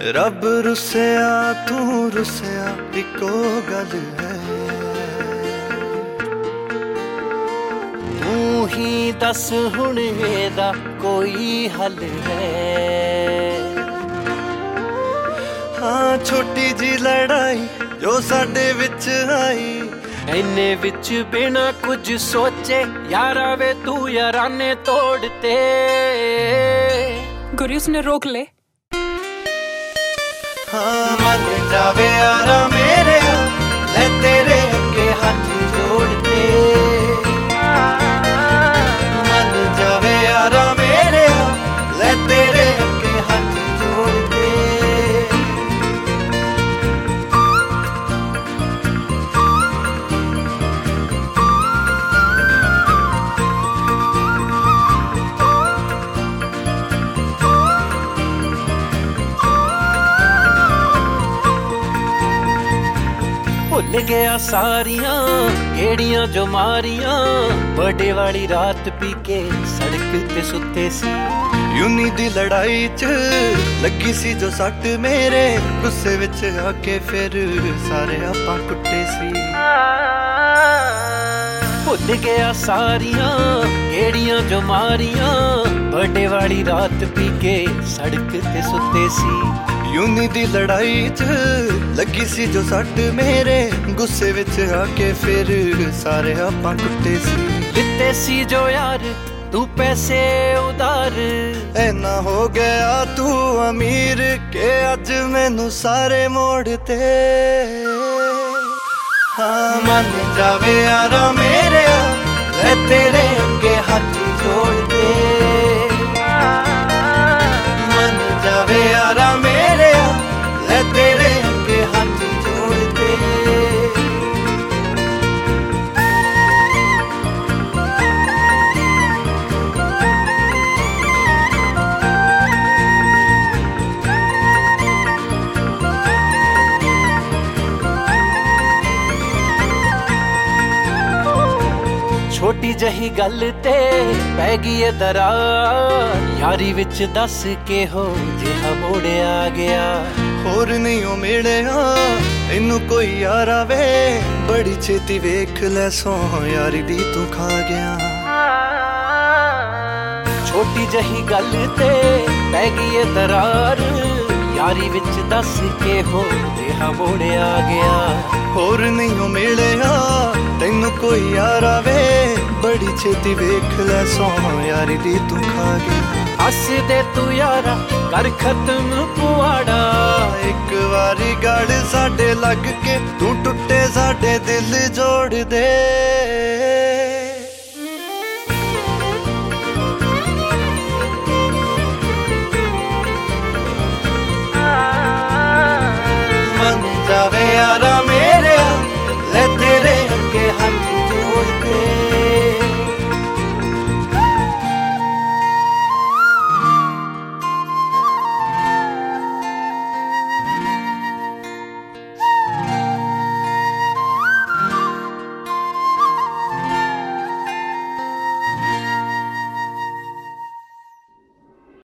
रब रुसिया तू रुसिया इको गल है। तू ही दस हुण एदा कोई हल है। हाँ छोटी जी लड़ाई जो साडे विच आई, इन्ने विच बिना कुछ सोचे यारा वे तू याराने तोड़ते। गुरी उसने रोक ले। हाँ मन जावे यारा मेरे ले तेरे अगे हाथ जोड़ते। मन जावे यारा मेरे ले तेरे अगे हाथ जोड़ते। भुल गया सारियां गेड़ियां जो मारियां, बर्थडे वाली रात पी के सड़क ते सुते सी। यूनी दी लड़ाई च लगी सी जो सट मेरे, गुस्से विच आके फिर सारे आपां कुट्टे सी। भुल गया सारियां गेड़ियां जो मारियां, बर्थडे वाली रात पी के सड़क ते सुते सी। यूनी दी लड़ाई च लगी सी जो सट मेरे, गुस्से विच आके फिर सारे आपां कुट्टे सी। लिते सी जो यार तू पैसे उधार, ऐना हो गया तू अमीर के अज मैनू सारे मोड़ते। हाँ मन जावे यारा मेरे ले तेरे अगे हाथ जोड़ते। मन जावे यारा मेरे ले तेरे अगे हाथ जोड़ते। छोटी जही गल ते पै गई दरार, यारी विच दस के हो जिहा मोड़े आ गया। होर नहीं ओ मिलिया इनू कोई यारा वे, बड़ी छेती वेख ले सो यारी दी तू खा गया। छोटी जही गल ते पै गई दरार, यारी विच दस के हो जिहा मोड़े आ गया। होर नहीं ओ मिलिया तैनू कोई यारा वे, बड़ी छेती वेख ले सो यारी दी तू खा गया। हस दे तू यारा कर खत्म पुआड़ा, एक वारी गड़ साडे लग के तू टुटे साडे दिल जोड़ दे।